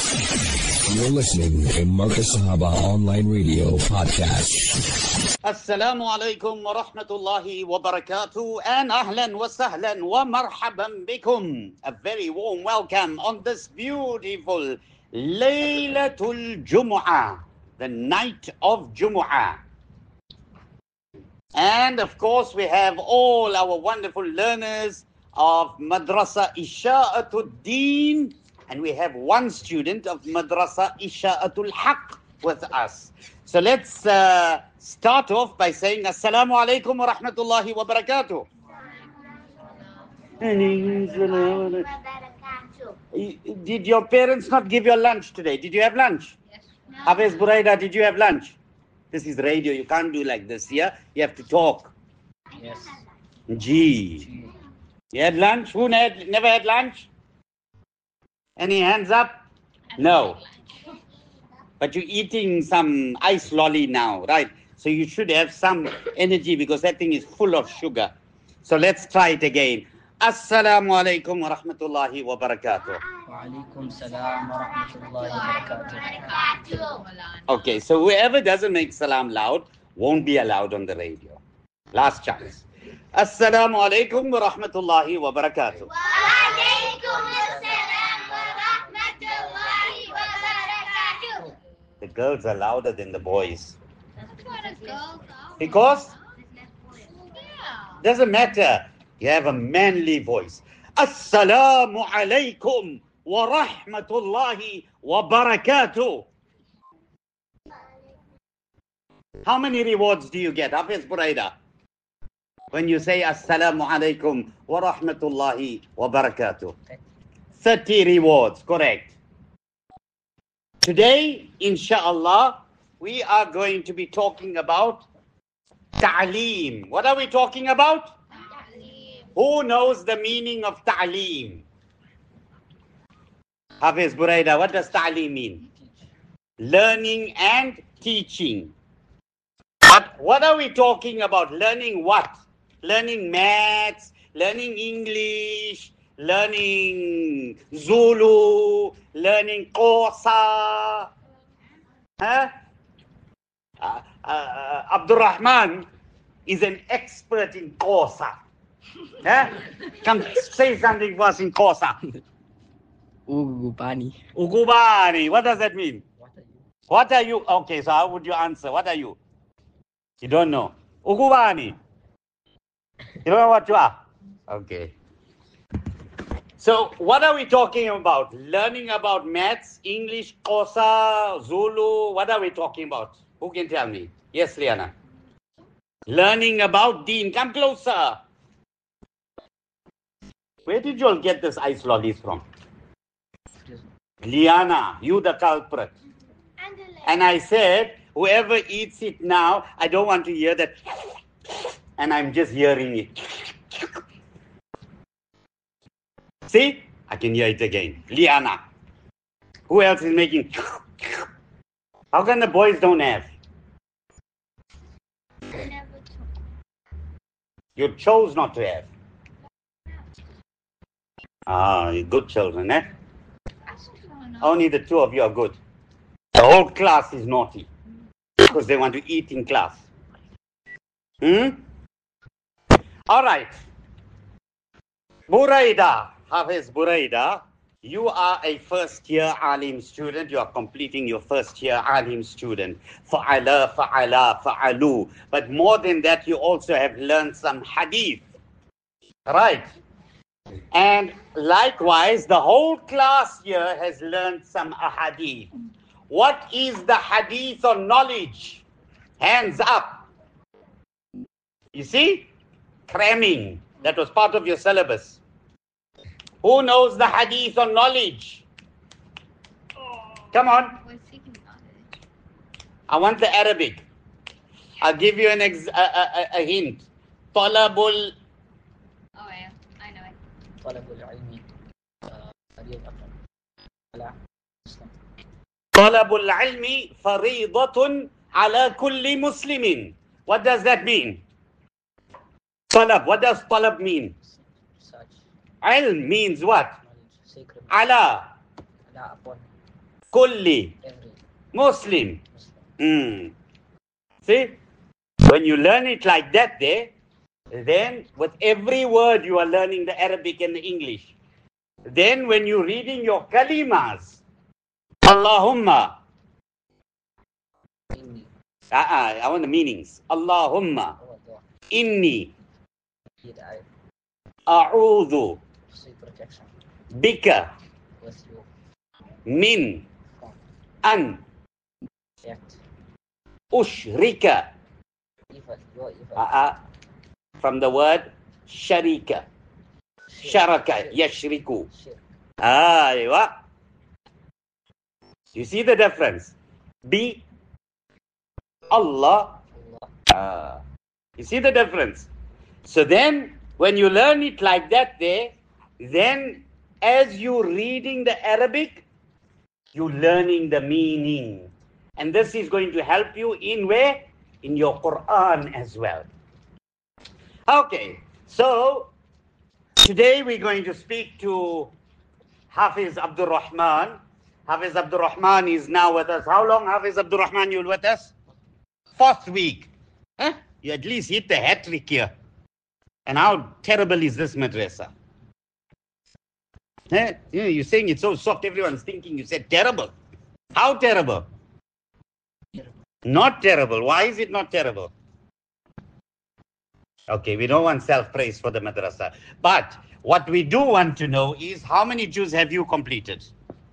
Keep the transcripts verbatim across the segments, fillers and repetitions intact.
You're listening to Marcus Sahaba Online Radio Podcast. Assalamu alaikum wa rahmatullahi wa barakatuh, and ahlan wa sahlan wa marhaban bikum. A very warm welcome on this beautiful Laylatul Jumu'ah, the night of Jumu'ah. And of course, we have all our wonderful learners of Madrasa Isha'atul Deen, and we have one student of Madrasa Isha'atul Haq with us. So let's uh, start off by saying Assalamu alaikum wa rahmatullahi wa barakatuh. Did your parents not give you lunch today? Did you have lunch? Yes. Hafiz Buraida, did you have lunch? This is radio, you can't do like this, yeah? You have to talk. Yes. Gee. You had lunch? Who had, never had lunch? Any hands up? No. But you're eating some ice lolly now, right? So you should have some energy because that thing is full of sugar. So let's try it again. Assalamu alaikum wa rahmatullahi wa barakatuh. Wa alaikum salam wa rahmatullahi wa barakatuh. Okay, so whoever doesn't make salam loud won't be allowed on the radio. Last chance. Assalamu alaikum wa rahmatullahi wa barakatuh. Wa alaikum assalam wa rahmatullahi wa barakatuh. The girls are louder than the boys. That's what a girl Because Yeah. doesn't matter. You have a manly voice. Assalamu alaikum wa rahmatullahi wa barakatuh. How many rewards do you get, Hafiz Buraida, when you say Assalamu alaikum wa rahmatullahi wa barakatuh? thirty rewards, correct. Today, inshallah, we are going to be talking about ta'aleem. What are we talking about? Who knows the meaning of ta'aleem? Hafiz Buraida, what does ta'aleem mean? Learning and teaching. But what are we talking about? Learning what? Learning maths, learning English, learning Zulu, learning Xhosa. Huh? Uh, uh, Abdul Rahman is an expert in Xhosa. Huh? Come say something for us in Xhosa. Ugubani. Ugubani. What does that mean? What are you? What are you? Okay, so how would you answer? What are you? You don't know. Ugubani. You don't know what you are? Okay. So what are we talking about? Learning about maths, English, Xhosa, Zulu. What are we talking about? Who can tell me? Yes, Liana. Learning about Deen. Come closer. Where did you all get this ice lollies from? Liana, you the culprit. And the leg. And I said, whoever eats it now, I don't want to hear that. And I'm just hearing it. See? I can hear it again. Liana. Who else is making? How come the boys don't have? Never took. You chose not to have. Ah, you good children, eh? Only the two of you are good. The whole class is naughty because they want to eat in class. Hmm? All right. Buraida, Hafiz Buraida, you are a first year Alim student. You are completing your first year Alim student. Fa'ala, fa'ala, fa'alu. But more than that, you also have learned some hadith. Right? And likewise, the whole class here has learned some ahadith. What is the hadith of knowledge? Hands up. You see? Cramming. That was part of your syllabus. Who knows the hadith of knowledge? Come on. We're seeking knowledge. I want the Arabic. I'll give you an ex- a, a, a hint. Talabul. Oh, yeah. I know it. طلب العلم فريضة على مسلم. طلب العلم فريضة على كل مسلم. What does that mean? Talab. What does talab mean? Search, Ilm means what? knowledge, sacred. Ala. Ala upon. kulli every Muslim. Muslim. Mm. See? When you learn it like that there, then with every word you are learning the Arabic and the English. Then when you're reading your kalimas, Allahumma, Inni. uh-uh, I want the meanings. Allahumma, Oh, dua. inni, Did I a'udhu, seek protection bika, with you min, from an, that ushrika, evil, your evil. uh-uh, from the word sharika, sharaka, yashriku. Shirk. Ah, what? You see the difference? B, Allah. Allah. Ah, you see the difference? So then, when you learn it like that there, then as you're reading the Arabic, you're learning the meaning. And this is going to help you in where? In your Quran as well. Okay, so today we're going to speak to Hafiz Abdul Rahman. Hafiz Abdul Rahman is now with us. How long, Hafiz Abdul Rahman, you're with us? Fourth week. Huh? You at least hit the hat trick here. And how terrible is this madrasa? Huh? You know, you're saying it's so soft, everyone's thinking you said terrible. How terrible? Terrible. Not terrible. Why is it not terrible? Okay, we don't want self-praise for the madrasa. But what we do want to know is how many juz have you completed?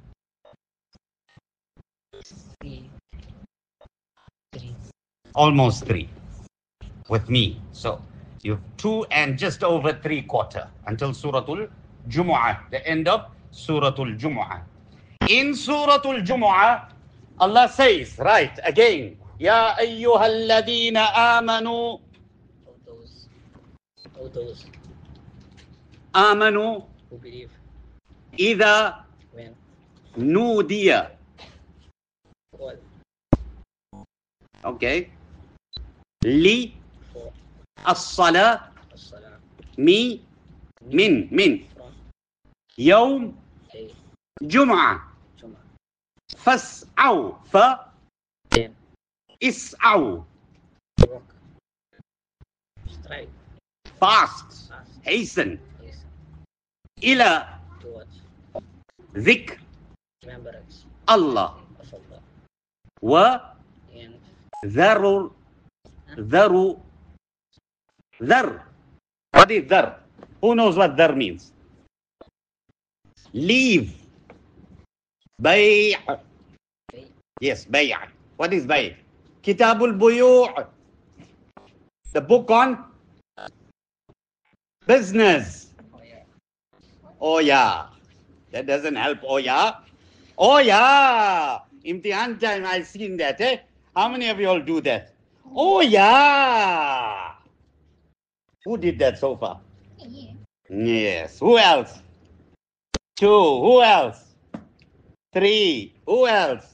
Three. Three. Almost three. With me. So you've two and just over three quarter until Suratul Jumu'ah, the end of Suratul Jumu'ah. In Suratul Jumu'ah, Allah says, right, again, Ya ayyuhalladhina amanu, All those, all those amanu, who believe idha when nudiya. all Okay. Li for as-salah as-salah mi min min from yawm a jum'ah Juma. fas'aw fa Then is'aw walk, strike, fast fast, hasten hasten ila towards dhikr remembrance Allah of Allah wa and dharu dharu dhar. What is dhar? Who knows what dhar means? Leave. Bay'. pay Yes, bay'. What is bay'? Kitabul Buyu'. The book on business. oh yeah Oh yeah. That doesn't help. Oh yeah. Oh yeah. Imtihan time, I've seen that. Eh? How many of you all do that? Oh yeah. Who did that so far? Yeah. Yes. Who else? Two. Who else? Three. Who else?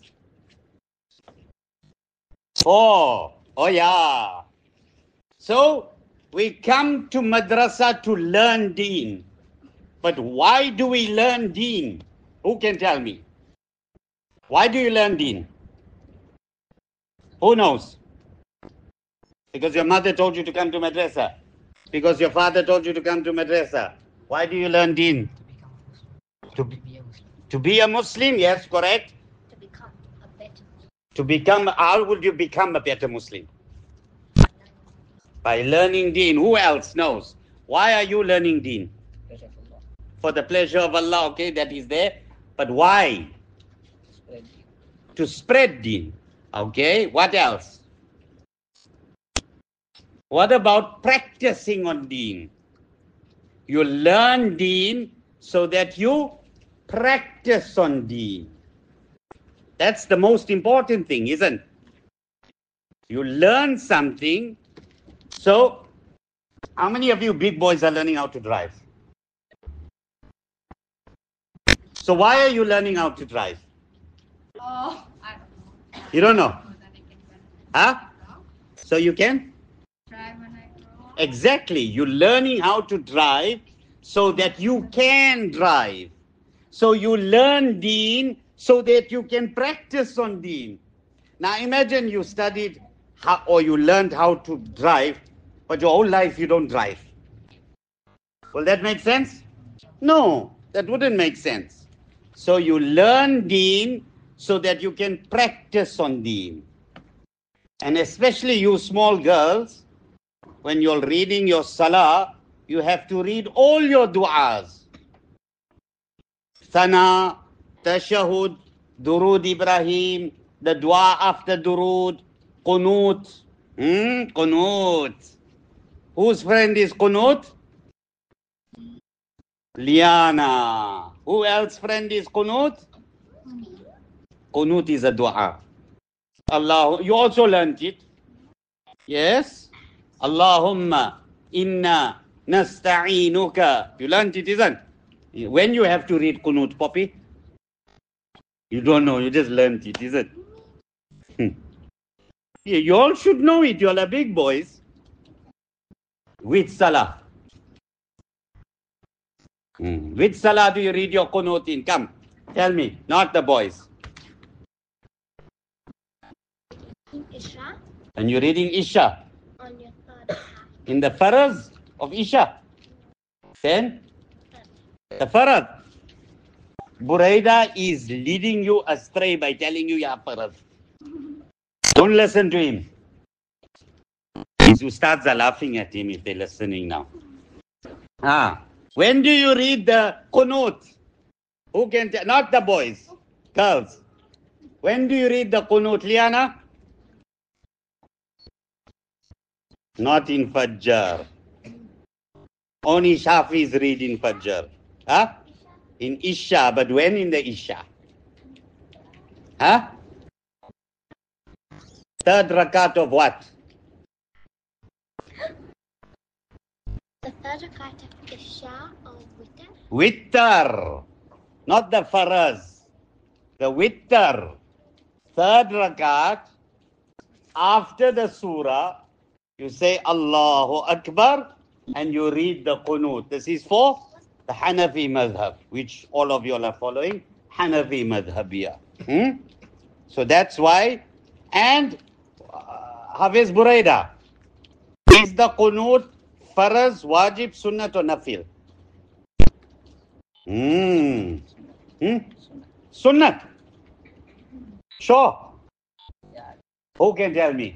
Four. Oh yeah. So we come to madrasa to learn deen. But why do we learn deen? Who can tell me? Why do you learn deen? Who knows? Because your mother told you to come to madrasa. Because your father told you to come to madrasa. Why do you learn deen? to become a Muslim, To to be To be a Muslim. a Muslim, yes, correct. To become a better Muslim. To become, how would you become a better Muslim? By learning deen. Who else knows? Why are you learning deen? Pleasure of Allah, For the pleasure of Allah, okay, that is there. But why? spread deen, To spread deen. Okay, what else? What about practicing on deen? You learn deen so that you practice on deen. That's the most important thing, isn't it? You learn something. So, how many of you big boys are learning how to drive? So why are you learning how to drive? Oh, I don't know. You don't know? So that I can run Huh? around, So you can? drive when I grow up. Exactly. You're learning how to drive so that you can drive. So you learn deen so that you can practice on deen. Now imagine you studied how, or you learned how to drive, but your whole life you don't drive. Will that make sense? No, that wouldn't make sense. So you learn deen so that you can practice on deen. And especially you small girls, when you're reading your salah, you have to read all your du'as. Thana, Tashahud, Durud Ibrahim, the dua after Durud, Qunut. Hmm? Qunut. Whose friend is Qunut? Liana. Who else friend is Qunut? Qunut is a dua. Allah, you also learned it. Yes? Allahumma inna nasta'inuka. You learned it, isn't it? When you have to read Qunut, Poppy? You don't know, you just learned it, is it? Hmm. Yeah, you all should know it, you all are big boys. Which salah? Hmm. Which salah do you read your Qunut in? Come, tell me, not the boys. In Isha, And you're reading Isha. on your third half. In the faraz of Isha. Then, the farad. Buraida is leading you astray by telling you, ya farad. Don't listen to him. His ustads are laughing at him if they're listening now. Ah, when do you read the Qunut? Who can tell? Not the boys, girls. When do you read the Qunut, Liana? Not in Fajr. Only Shafis read in Fajr. Huh? In Isha, but when in the Isha? Huh? Third rakat of what? The third rakat of Isha or Witr. Witr. Not the faraz. The witr. Third rakat. After the surah, you say Allahu Akbar and you read the Qunut. This is for the Hanafi madhab, which all of you are following. Hanafi madhab, yeah. Hmm? So that's why. And uh, Hafiz Buraida, is the Qunut faraz, wajib, sunnat or nafil? Hmm. Hmm? Sunnat. Sure. Who can tell me?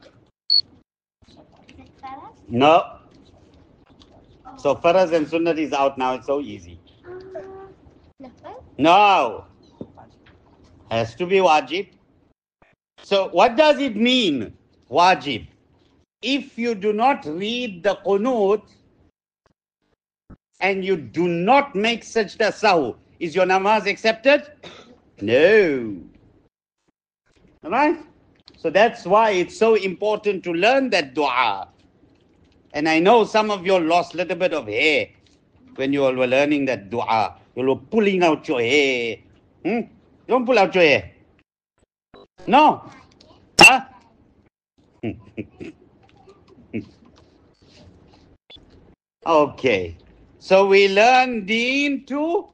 No. So faraz and sunnat is out now. It's so easy. Nafal? No. Has to be wajib. So what does it mean, wajib? If you do not read the Qunut and you do not make sajda sahu, is your namaz accepted? No. Alright? So that's why it's so important to learn that dua. And I know some of you all lost a little bit of hair when you all were learning that dua. You were pulling out your hair. Hmm? Don't pull out your hair. No. Huh? Okay. So we learn deen too.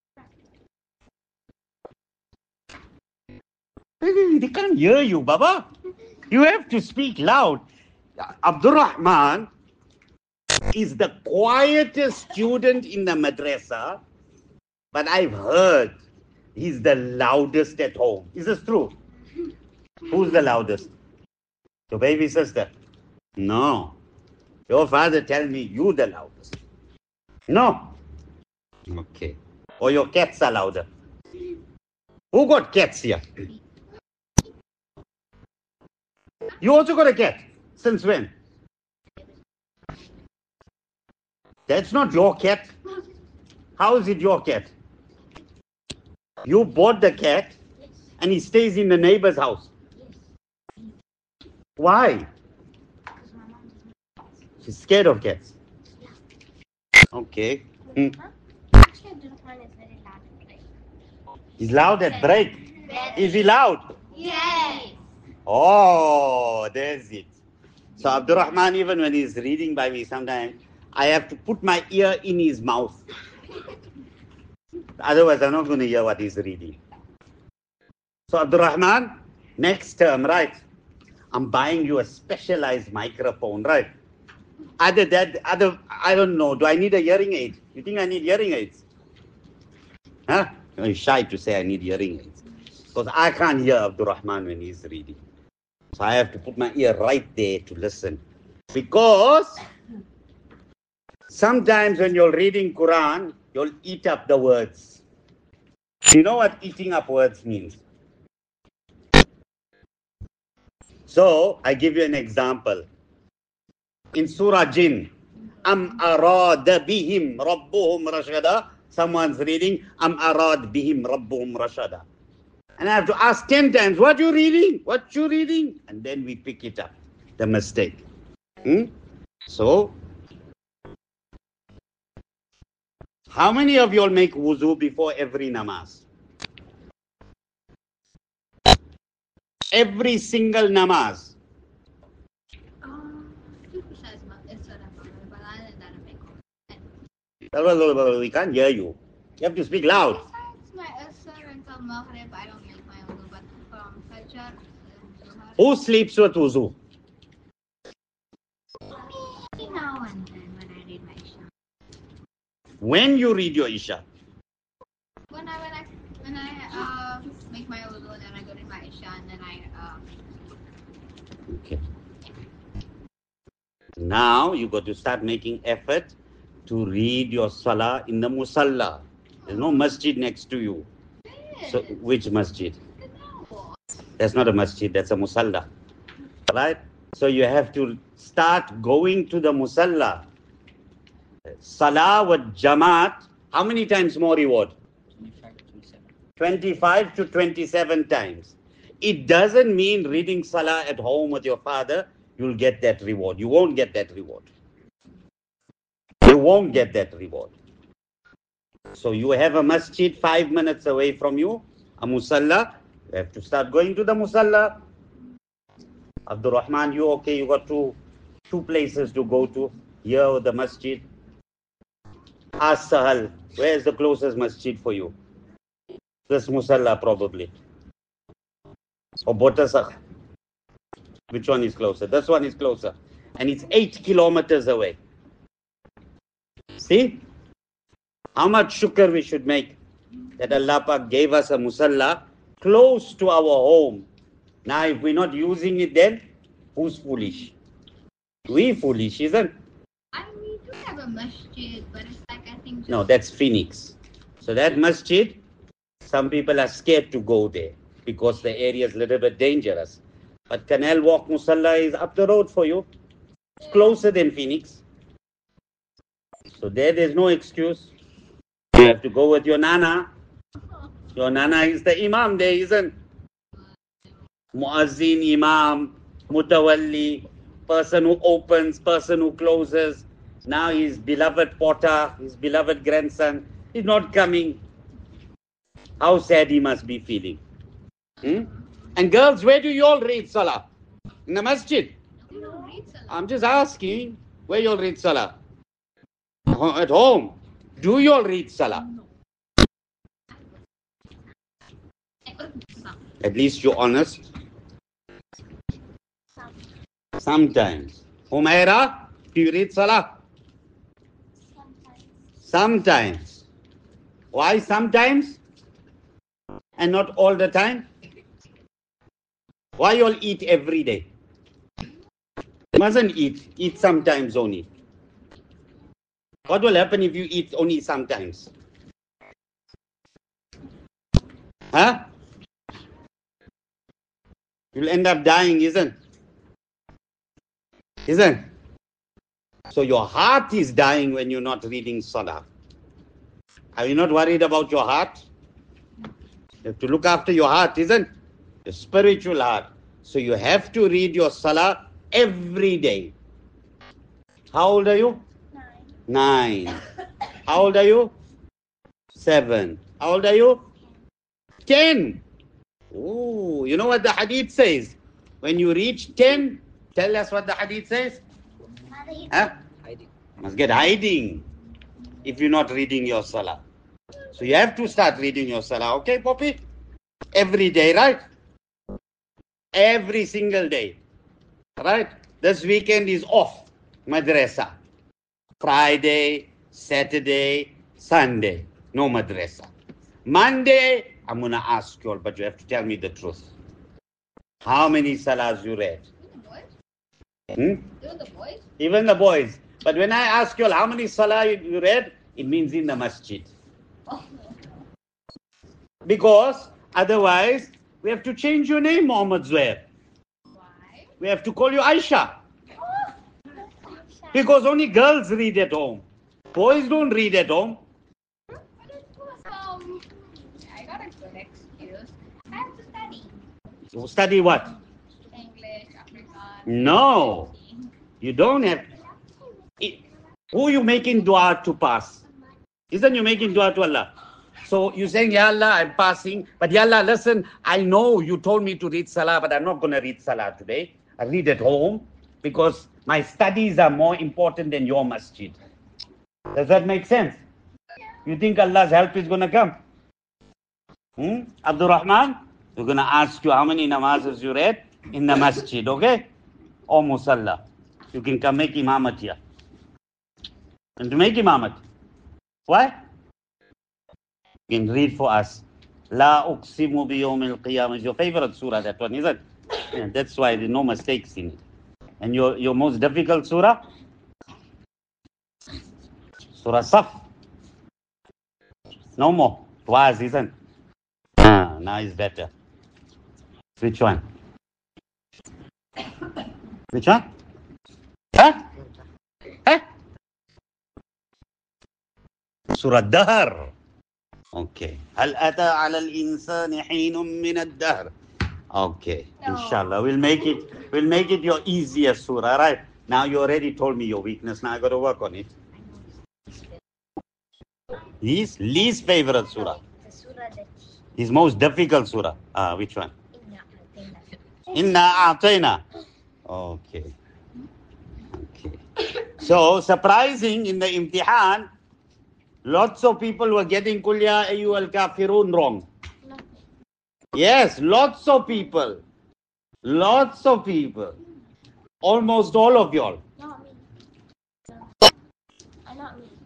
They can't hear you, Baba. You have to speak loud. Abdul Rahman is the quietest student in the madrasa, but I've heard he's the loudest at home. Is this true? Who's the loudest? Your baby sister? No. Your father tell me you the loudest. No. Okay. Or your cats are louder. Who got cats here? You also got a cat. Since when? That's not your cat. How is it your cat? You bought the cat and he stays in the neighbor's house. Why? She's scared of cats. Okay. Hmm. Actually, Abdurrahman is very loud at break. He's loud at break. Is he loud? Yes. Oh, there's it. So Abdurrahman, even when he's reading by me, sometimes I have to put my ear in his mouth. Otherwise, I'm not going to hear what he's reading. So Abdul Rahman, next term, right? I'm buying you a specialized microphone, right? Other that, other, I don't know. Do I need a hearing aid? You think I need hearing aids? Huh? I'm shy to say I need hearing aids. Because I can't hear Abdul Rahman when he's reading. So I have to put my ear right there to listen. Because sometimes when you're reading Quran, you'll eat up the words. You know what eating up words means? So I give you an example. In Surah Jinn, Am arada bihim rabbuhum rashada. Someone's reading, Am arad bihim rabbuhum rashada. And I have to ask ten times, what you reading? What you reading? And then we pick it up, the mistake. Hmm? So, how many of you all make wuzu before every namaz? Every single namaz. We can't hear you. You have to speak loud. Who sleeps with wuzu? Now and then when I read my Isha. When you read your Isha? When I when I when I uh, make my wudu, then I go to my Isha, and then I. Uh... Okay. Now you got to start making effort to read your salah in the musalla. There's no masjid next to you. So which masjid? That's not a masjid. That's a musalla, right? So you have to start going to the musalla. Salah with Jamaat. How many times more reward? twenty-five to twenty-seven times. It doesn't mean reading Salah at home with your father, you'll get that reward. You won't get that reward. You won't get that reward. So you have a masjid five minutes away from you, a musalla. You have to start going to the musalla. Abdul Rahman, you okay? You got two, two places to go to. Here or the masjid. Ask Sahal, where is the closest masjid for you? This musalla probably. Or Botasakh. Which one is closer? This one is closer. And it's eight kilometers away. See? How much shukr we should make that Allah Pak gave us a musalla close to our home. Now if we're not using it then, who's foolish? We foolish, isn't? I we do have a masjid, but it's like I think. Just... No, that's Phoenix. So that masjid, some people are scared to go there because the area is a little bit dangerous. But Canal Walk Musalla is up the road for you. It's closer than Phoenix. So there, there's no excuse. You have to go with your nana. Your nana is the imam there, isn't? Muazzin, imam, mutawalli, person who opens, person who closes. Now his beloved Potter, his beloved grandson, is not coming. How sad he must be feeling. Hmm? And girls, where do you all read Salah? In the masjid? We don't read Salah. I'm just asking, where you all read Salah? At home. Do you all read Salah? At least you're honest. Sometimes. Umaira, do you read Salah? Sometimes. Sometimes. Why sometimes? And not all the time? Why you all eat every day? You mustn't eat. Eat sometimes only. What will happen if you eat only sometimes? Huh? You'll end up dying, isn't? Isn't? So your heart is dying when you're not reading Salah. Are you not worried about your heart? You have to look after your heart, isn't? Your spiritual heart. So you have to read your Salah every day. How old are you? Nine. Nine. How old are you? Seven. How old are you? Ten. Oh, you know what the hadith says? When you reach ten, tell us what the hadith says. Huh? Hiding. Must get hiding if you're not reading your Salah. So you have to start reading your Salah. Okay, Poppy? Every day, right? Every single day. Right? This weekend is off. Madrasa. Friday, Saturday, Sunday. No madrasa. Monday, I'm going to ask you all, but you have to tell me the truth. How many salahs you read? The boys? Hmm? Even the boys? Even the boys. But when I ask you all how many salah you read, it means in the masjid. Because otherwise, we have to change your name, Muhammad Zuhair. Why? We have to call you Aisha. Because only girls read at home. Boys don't read at home. But it was, um, I got a good excuse. I have to study. So study what? English, Afrikaans. No. You don't have. It, who you making dua to pass? Isn't you making dua to Allah? So you saying, Ya Allah, I'm passing. But Ya Allah, listen, I know you told me to read Salah, but I'm not going to read Salah today. I read at home because my studies are more important than your masjid. Does that make sense? You think Allah's help is going to come? Hmm? Abdul Rahman, we're going to ask you how many namazes you read in the masjid, okay? Or musalla. You can come make imamat here. And to make imamat. Why? You can read for us. La uqsimu bi yawmil qiyamah is your favorite surah, that one, isn't it? Yeah, that's why there are no mistakes in it. And your, your most difficult surah? Surah Saf. No more. Was, isn't it? Ah, now it's better. Which one? Which one? Huh? Huh? Surah Dahr. Okay. هل أتى على الإنسان حين من الدهر. Okay. No. Inshallah. We'll make it we'll make it your easier surah, right? Now you already told me your weakness. Now I gotta work on it. His least favorite surah. The surah that His most difficult surah. Ah, which one? Inna Inna Atayna. a'tayna. Okay. Okay. So surprising in the imtihan, lots of people were getting Qul ya ayyuhal kafirun wrong. Yes, lots of people. Lots of people. Almost all of y'all. Not me. No. Not me.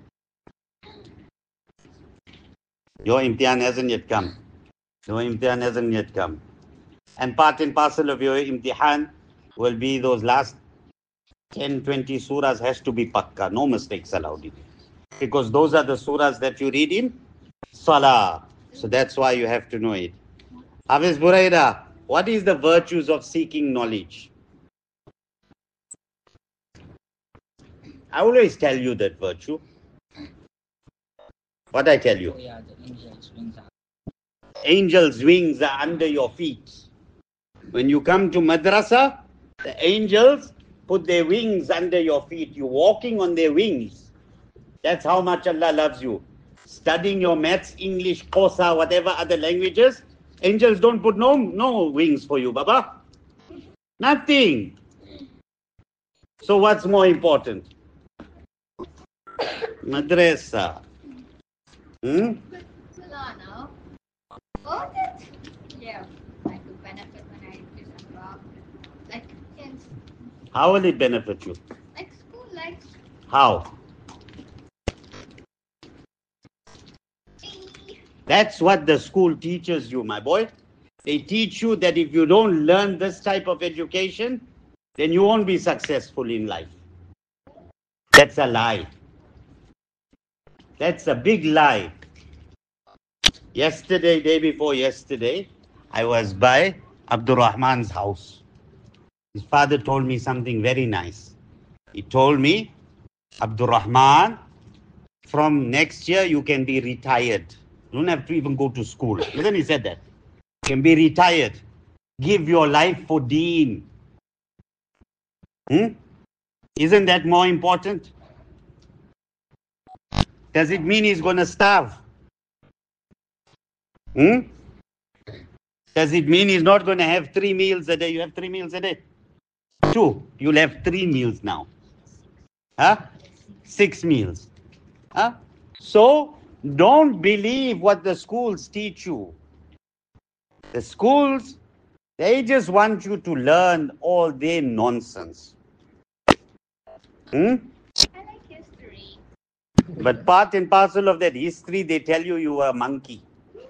Your imtihan hasn't yet come. Your imtihan hasn't yet come. And part and parcel of your imtihan will be those last ten, twenty surahs has to be pakka. No mistakes allowed in it. Because those are the surahs that you read in Salah. So that's why you have to know it. Hafiz Buraida, what is the virtues of seeking knowledge? I always tell you that virtue. What I tell you? Oh yeah, the angels wings are. Angels' wings are under your feet. When you come to madrasa, the angels put their wings under your feet. You're walking on their wings. That's how much Allah loves you. Studying your maths, English, Kosa, whatever other languages, angels don't put no, no wings for you, Baba. Nothing. So what's more important? Madrasa. Hmm? Salah now. Oh, that. Yeah, I could benefit when I do some job. Like, in, How will it benefit you? like school, like, How? That's what the school teaches you, my boy. They teach you that if you don't learn this type of education, then you won't be successful in life. That's a lie. That's a big lie. Yesterday, day before yesterday, I was by Abdul Rahman's house. His father told me something very nice. He told me, Abdul Rahman, from next year you can be retired. You don't have to even go to school. Listen, he said that. You can be retired. Give your life for deen. Hmm? Isn't that more important? Does it mean he's going to starve? Hmm? Does it mean he's not going to have three meals a day? You have three meals a day? Two. You'll have three meals now. Huh? Six meals. Huh? So, don't believe what the schools teach you. The schools, they just want you to learn all their nonsense. Hmm? I like history. But part and parcel of that history, they tell you you were a monkey.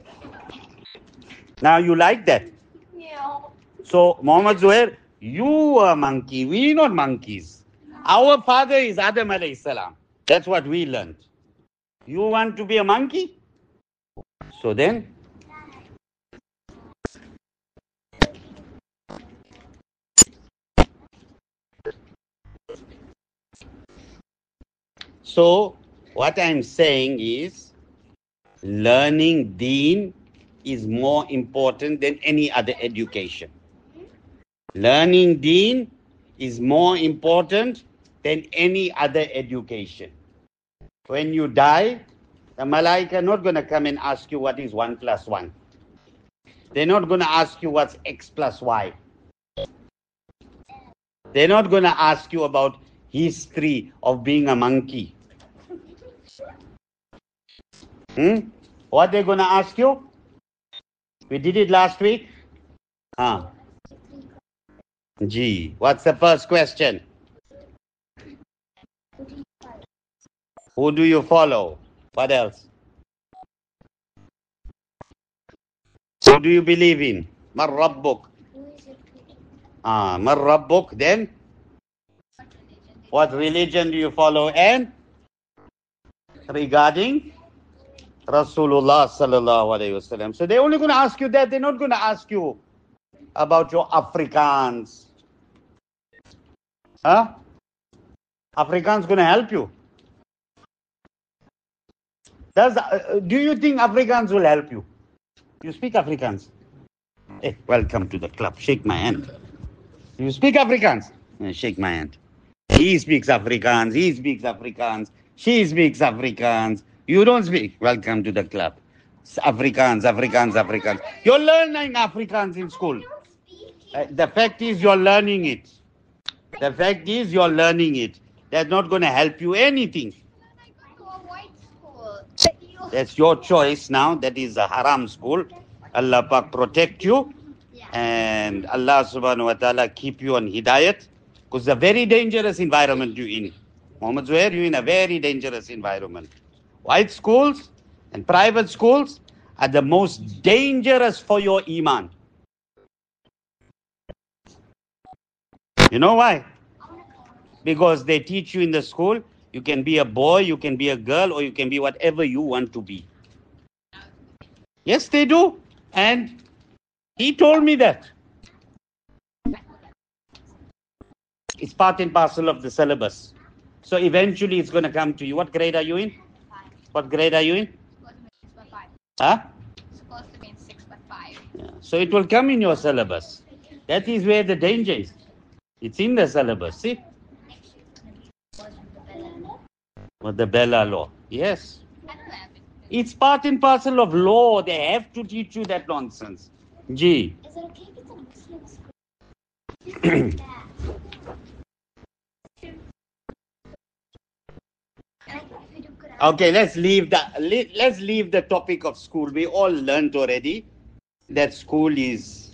Now you like that. Yeah. So, Muhammad Zuhair, you are a monkey. We not monkeys. Our father is Adam alayhi salam. That's what we learned. You want to be a monkey? So then, so what I'm saying is, learning deen is more important than any other education. Learning deen is more important than any other education. When you die, the malaika are not going to come and ask you what is one plus one. They're not going to ask you what's x plus y. They're not going to ask you about history of being a monkey. Hmm? What they're going to ask you? We did it last week. Huh. Gee, what's the first question? Who do you follow? What else? Who do you believe in? Mar Rabbuk. Ah, Mar Rabbuk. Then, what religion do you follow? And regarding Rasulullah sallallahu alaihi wasallam. So they're only going to ask you that. They're not going to ask you about your Afrikaans. Huh? Afrikaans going to help you? Does uh, do you think Afrikaans will help you? You speak Afrikaans? Hey, welcome to the club. Shake my hand. You speak Afrikaans? Eh, shake my hand. He speaks Afrikaans. He speaks Afrikaans. She speaks Afrikaans. You don't speak. Welcome to the club. It's Afrikaans, Afrikaans, Afrikaans. You're learning Afrikaans in school. Uh, the fact is you're learning it. The fact is you're learning it. That's not going to help you anything. I go to a white school. That's your choice now. That is a haram school. Allah Pak protect you. And Allah subhanahu wa ta'ala keep you on hidayat. Because it's a very dangerous environment you're in. Muhammad Zuhair, you're in a very dangerous environment. White schools and private schools are the most dangerous for your iman. You know why? Because they teach you in the school, you can be a boy, you can be a girl, or you can be whatever you want to be. Yes, they do. And he told me that. It's part and parcel of the syllabus. So eventually it's going to come to you. What grade are you in? What grade are you in? Huh? Supposed to be in six but five. Yeah. So it will come in your syllabus. That is where the danger is. It's in the syllabus. See? With the Bella law. Yes. I don't have it. It's part and parcel of law. They have to teach you that nonsense. Gee. Is it okay if it's a Muslim school? Okay, let's leave the let's leave the topic of school. We all learned already that school is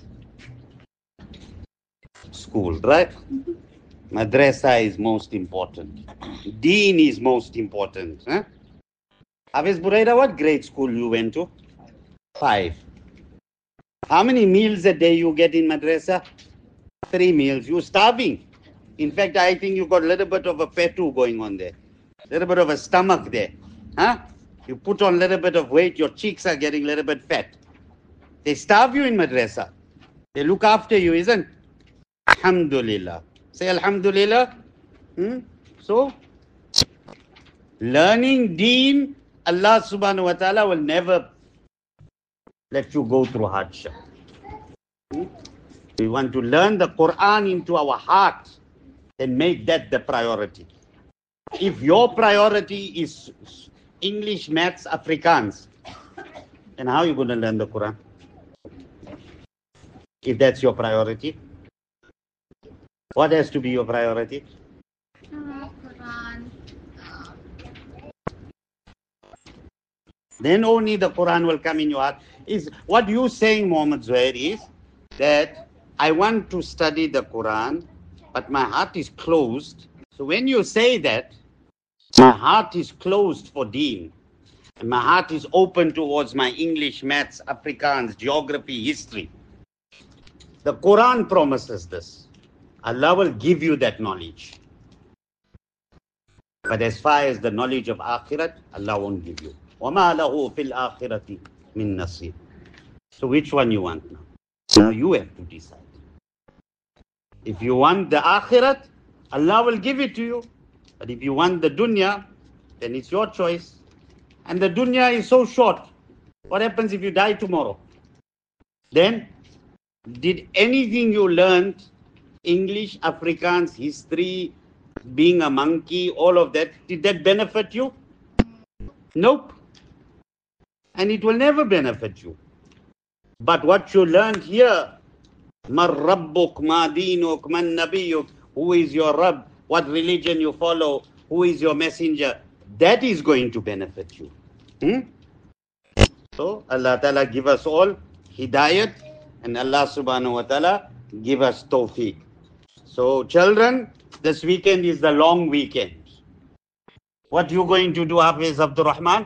school, right? Madrasa is most important. Deen is most important. Huh? Hafiz Buraida, what grade school you went to? Five. How many meals a day you get in madrasa? Three meals. You're starving. In fact, I think you got a little bit of a petu going on there. A little bit of a stomach there. Huh? You put on a little bit of weight, your cheeks are getting a little bit fat. They starve you in madrasa. They look after you, isn't? Alhamdulillah. Say Alhamdulillah. Hmm? So, learning deen, Allah subhanahu wa ta'ala will never let you go through hardship. Hmm? We want to learn the Quran into our heart and make that the priority. If your priority is English, maths, Afrikaans, then how are you going to learn the Quran? If that's your priority. What has to be your priority? Uh, Quran. Then only the Quran will come in your heart. is what you saying, Muhammad Zuhair, is that I want to study the Quran, but my heart is closed. So when you say that, my heart is closed for deen, and my heart is open towards my English, maths, Afrikaans, geography, history. The Quran promises this. Allah will give you that knowledge. But as far as the knowledge of Akhirat, Allah won't give you. وَمَا لَهُ فِي الْآخِرَةِ مِن نَصِيبٍ. So which one you want now? Now you have to decide. If you want the Akhirat, Allah will give it to you. But if you want the dunya, then it's your choice. And the dunya is so short. What happens if you die tomorrow? Then, did anything you learned, English, Afrikaans, history, being a monkey, all of that, did that benefit you? Nope. And it will never benefit you. But what you learned here, مَا رَبُّكْ مَا دِينُكْ مَا نَبِيُّكْ, who is your Rabb, what religion you follow, who is your messenger, that is going to benefit you. Hmm? So Allah Ta'ala give us all hidayat, and Allah Subhanahu Wa Ta'ala give us tawfiq. So children, this weekend is the long weekend. What you going to do, Hafiz Abdul Rahman?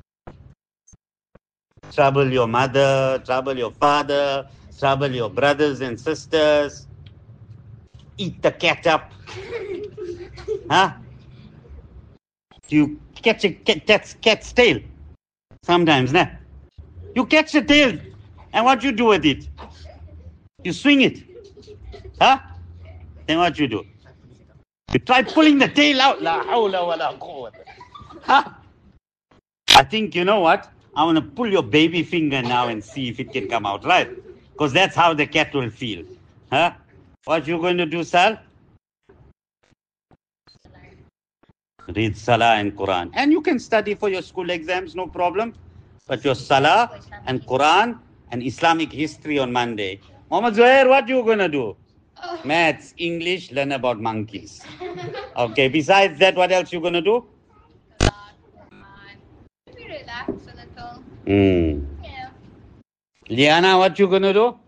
Trouble your mother, trouble your father, trouble your brothers and sisters, eat the cat up. Huh? Do you catch a cat, cat's, cat's tail? Sometimes, nah? You catch the tail, and what you do with it? You swing it. Huh? Then what you do? You try pulling the tail out. La hawla wa la quwwata. Huh? I think, you know what? I want to pull your baby finger now and see if it can come out, right? Because that's how the cat will feel. Huh? What you going to do, Sal? Read Salah and Quran. And you can study for your school exams, no problem. But your Salah and Quran and Islamic history on Monday. Muhammad Zuhair, what you going to do? Maths, English, learn about monkeys. Okay, besides that, what else you going to do? Maybe relax a little. Hmm. Yeah. Liana, what you going to do?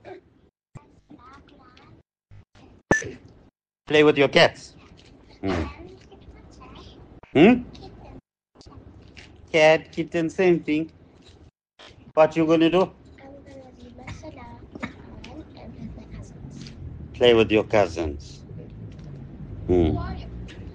Play with your cats. Hmm. Hmm? Cat, kitten, same thing. What you going to do? I'm going to read my Salah, Quran, and with my cousins. Play with your cousins. Hmm. Who are you?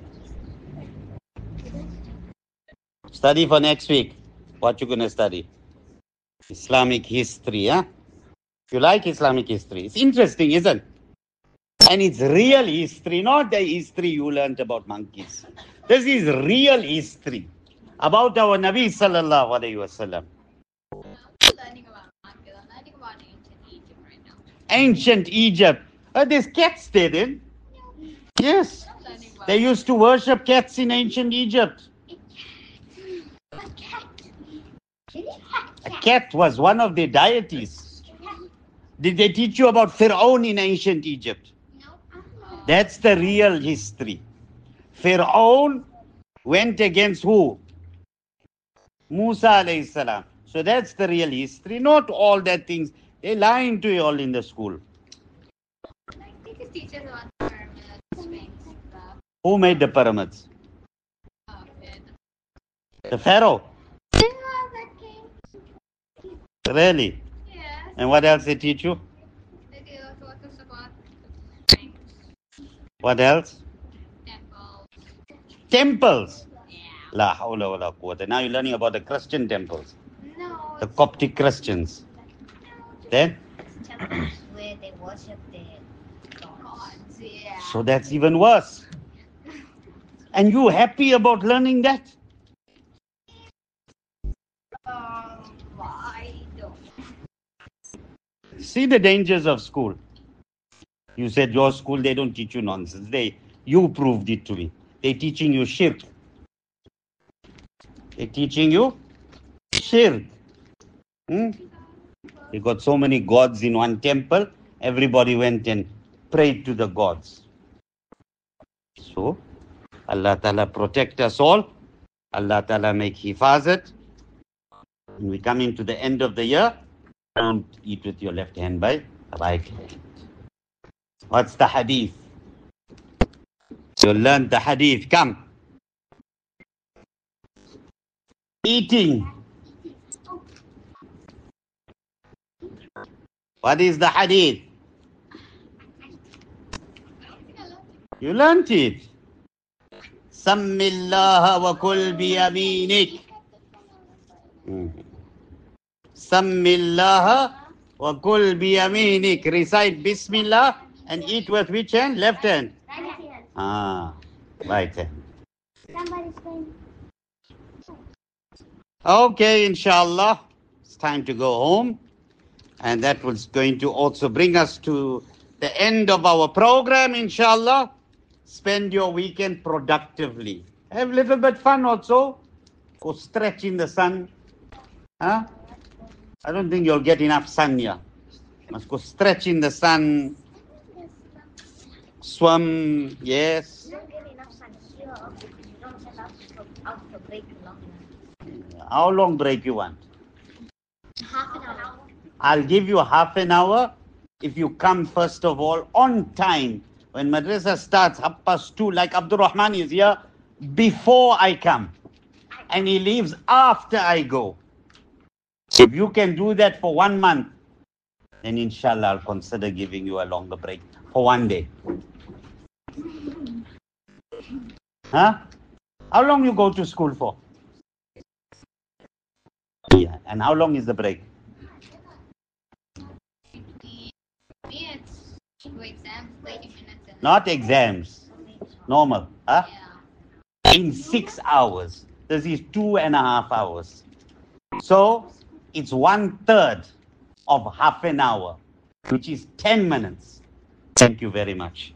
Study for next week. What you going to study? Islamic history, huh? You like Islamic history? It's interesting, isn't it? And it's real history, not the history you learnt about monkeys. This is real history about our Nabi Sallallahu Alaihi Wasallam. I'm not learning about monkeys. I'm learning about ancient Egypt right now. Ancient Egypt. Uh, there's cats there then. Yes. I'm learning about They used to worship cats in ancient Egypt. A cat. A cat was one of their deities. Did they teach you about Fir'aun in ancient Egypt? That's the real history. Fir'aun went against who? Musa alayhi salam. So that's the real history. Not all that things. They lying to you all in the school. Like, they just teach us about the pyramids, sphinx, stuff. Who made the pyramids? Oh, yeah. The Pharaoh. Yeah, that came. Really? Yeah. And what else they teach you? They do taught us about sphinx, What else? temples. Temples. Yeah. La hawla wa la quwwata. Now you're learning about the Christian temples. No. The Coptic Christians. Then? Temples where they worship their gods. Gods, yeah. So that's even worse. And you happy about learning that? Um, I don't. See the dangers of school. You said your school, they don't teach you nonsense. They, you proved it to me. They're teaching you shirk. They're teaching you shirk. Hmm? They got so many gods in one temple. Everybody went and prayed to the gods. So, Allah Ta'ala protect us all. Allah Ta'ala make hifazat. And we come into the end of the year. Don't eat with your left hand, by right hand. What's the hadith? You learned the hadith. Come. Eating. What is the hadith? You learned it. Sammillaha wa kul biyaminik. Sammillaha wa kul biyaminik. Recite Bismillah and eat with which hand? Left hand. Ah, right hand. Somebody's going. Okay, inshallah. It's time to go home. And that was going to also bring us to the end of our program, inshallah. Spend your weekend productively. Have a little bit fun also. Go stretch in the sun. Huh? I don't think you'll get enough sun here. Must go stretch in the sun. Swim, yes. You don't get enough sun here because you don't get out for, out for break long enough. How long break you want? Half an hour. I'll give you half an hour if you come first of all on time. When madrasa starts, half past two, like Abdul Rahman is here before I come. And he leaves after I go. If you can do that for one month, then inshallah I'll consider giving you a longer break for one day. Huh? How long you go to school for? Yeah. And how long is the break? Me, it's two exams, thirty minutes. and- Not exams. Normal. Huh? Yeah. In six hours. This is two and a half hours. So it's one third of half an hour, which is ten minutes. Thank you very much.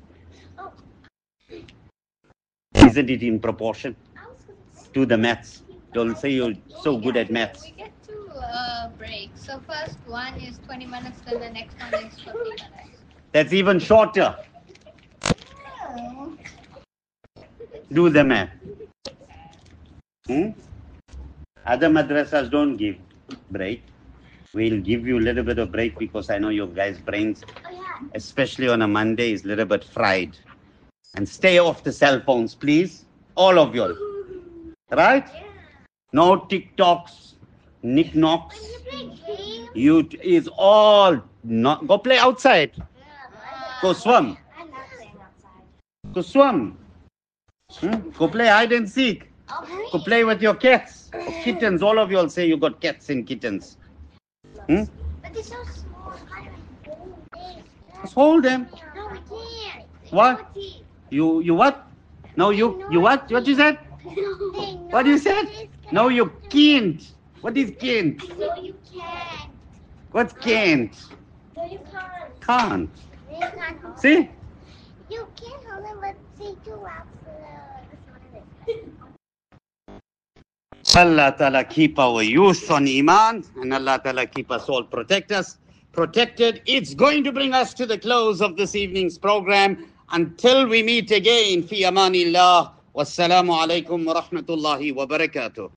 Isn't it in proportion? Do the maths. Don't say you're so good at maths. We get two uh, breaks. So first one is twenty minutes, then the next one is fifty minutes. That's even shorter. Do the math. Hmm? Other madrasas don't give break. We'll give you a little bit of break because I know your guys' brains, Oh yeah. especially on a Monday, is a little bit fried. And stay off the cell phones, please. All of you. Right? No TikToks, knick-knocks. You is all not. Go play outside. Go swim. I'm not playing outside. Go swim. Hmm? Go play hide and seek. Go play with your cats. Or kittens. All of you will say you got cats and kittens. Hmm? But they're so small. I don't hold it. Just hold them. No, we can't. What? You you what? No, you you what? What you said? What you said? No, you can't. What is can't? No, you can't. What's can't? No, you can't. Can't. You can't hold See? You can't hold it, but say two out for the. Allah Ta'ala keep our youth on Iman and Allah Ta'ala keep us all protect us, protected. It's going to bring us to the close of this evening's program. Until we meet again, fi amanillah. Wassalamu alaikum wa rahmatullahi wa barakatuh.